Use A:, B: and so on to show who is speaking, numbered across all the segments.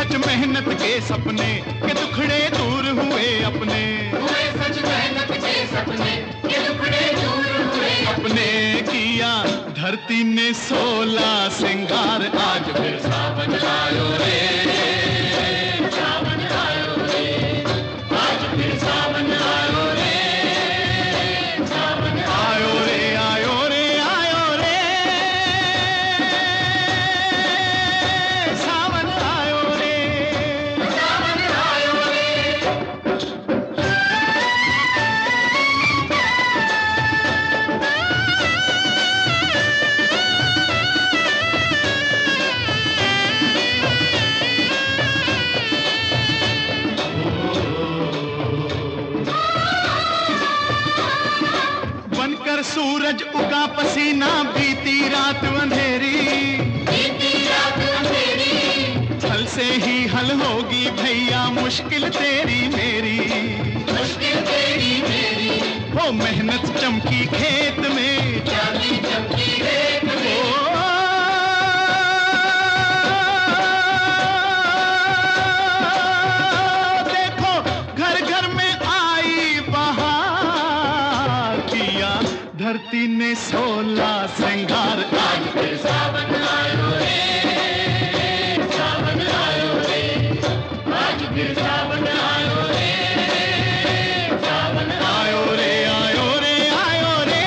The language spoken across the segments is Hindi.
A: सच मेहनत के सपने के दुखड़े दूर हुए अपने,
B: हुए सच मेहनत के सपने के दुखड़े दूर हुए
A: अपने किया धरती ने 16 सिंगार, आज फिर सावन आयो रे,
B: सावन आयो रे, आज फिर सावन आयो रे, सावन
A: आयो रे, आयो रे, आयो रे, सावन आयो रे,
B: सावन आयो रे।
A: बनकर सूरज उगा पसीना, बीती रात अंधेरी,
B: बीती रात अंधेरी,
A: हल से ही हल होगी भैया मुश्किल तेरी मेरी,
B: मुश्किल तेरी मेरी,
A: वो मेहनत चमकी खेत में,
B: चांदी चमकी रेत में,
A: देखो घर घर में आई बहार, किया धरती ने 16 श्रृंगार,
B: आज फिर सावन आयो रे, सावन आयो रे, आज फिर सावन आयो रे, सावन
A: आयो रे, आयो रे, आयो रे,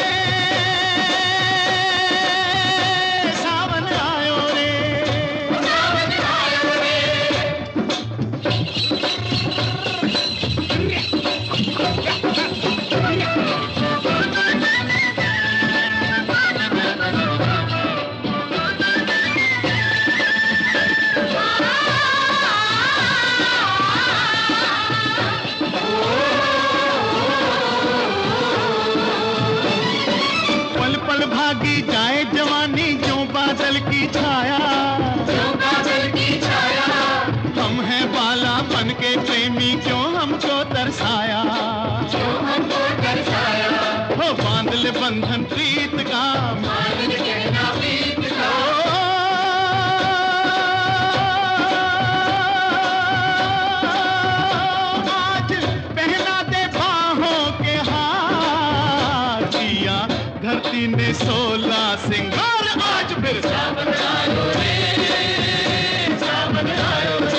A: सावन आयो रे,
B: सावन आयो रे।
A: पल पल भागी जाए जवानी जो बादल की छाया,
B: जो बादल की छाया,
A: हम हैं बाला बन के प्रेमी क्यों हमको तरसाया,
B: जो हमको दर्शाया,
A: हो बांध ले बंधन प्रीत का,
B: मान कहना प्रीत का,
A: आज पहना दे बाहों के हार, किया धरती ने 16 सिंगार, आज फिर
B: सावन आयो रे, सावन आयो रे।